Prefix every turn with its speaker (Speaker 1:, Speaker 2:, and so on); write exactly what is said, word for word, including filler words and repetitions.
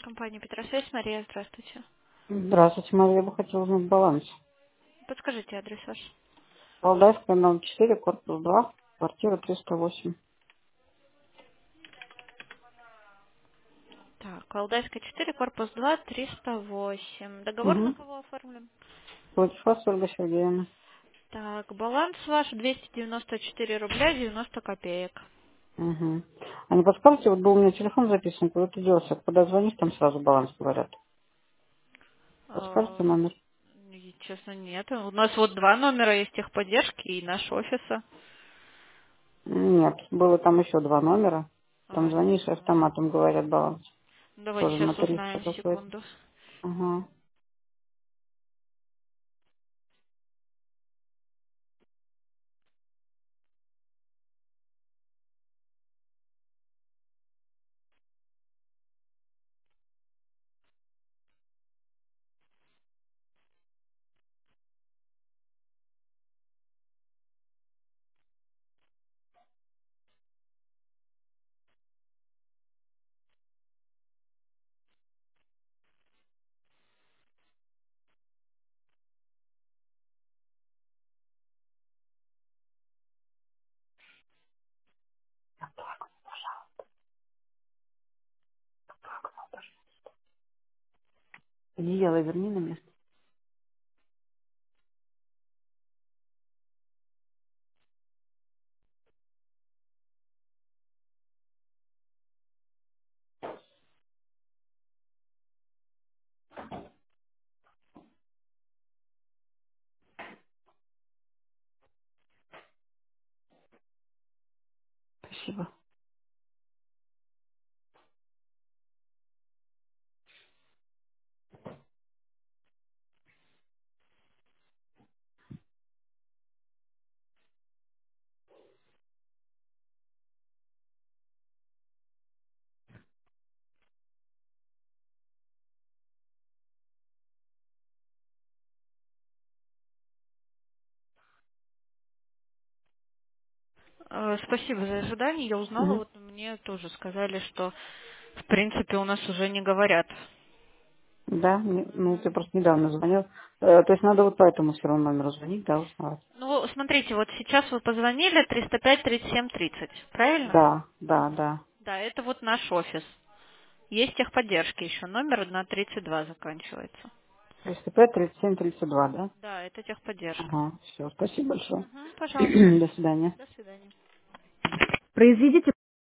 Speaker 1: Компания Петросвязь, Мария, здравствуйте.
Speaker 2: Здравствуйте, Мария, я бы хотела узнать баланс.
Speaker 1: Подскажите адрес ваш.
Speaker 2: Валдайская, номер четыре, корпус два, квартира триста восемь.
Speaker 1: Так, Валдайская четыре, корпус два, триста восемь. Договор на
Speaker 2: Угу.
Speaker 1: кого оформлен?
Speaker 2: Против вас, Ольга Сергеевна.
Speaker 1: Так, баланс ваш двести девяносто четыре рубля девяносто копеек.
Speaker 2: Угу. А не подскажете, вот был у меня телефон записан, куда ты делся, когда звонишь, там сразу баланс говорят. Подскажете
Speaker 1: А,
Speaker 2: номер?
Speaker 1: и, честно, нет. У нас вот два номера есть техподдержки и наш офиса.
Speaker 2: Нет, было там еще два номера. Там
Speaker 1: А, не
Speaker 2: звонишь, и
Speaker 1: знаю.
Speaker 2: автоматом говорят баланс.
Speaker 1: Давайте
Speaker 2: Тоже на
Speaker 1: сейчас
Speaker 2: триста
Speaker 1: узнаем,
Speaker 2: какой-то.
Speaker 1: секунду.
Speaker 2: Ага. Одеяло верни на место. Спасибо.
Speaker 1: Э, Спасибо за ожидание. Я узнала,
Speaker 2: Угу.
Speaker 1: вот мне тоже сказали, что в принципе у нас уже не говорят.
Speaker 2: Да, мне- ну ты
Speaker 1: Мгм.
Speaker 2: просто недавно звонил. Э, то есть надо вот по этому все равно номеру звонить, да, узнавать?
Speaker 1: Ну, смотрите, вот сейчас вы позвонили триста пять тридцать семь тридцать, правильно?
Speaker 2: Да, да, да.
Speaker 1: Да, это вот наш офис. Есть техподдержки еще, номер на тридцать два заканчивается.
Speaker 2: триста пять, тридцать семь, тридцать два, да?
Speaker 1: Да, это техподдержка.
Speaker 2: Ага, все, спасибо большое.
Speaker 1: Угу, пожалуйста.
Speaker 2: До свидания.
Speaker 1: До свидания.
Speaker 2: Произведите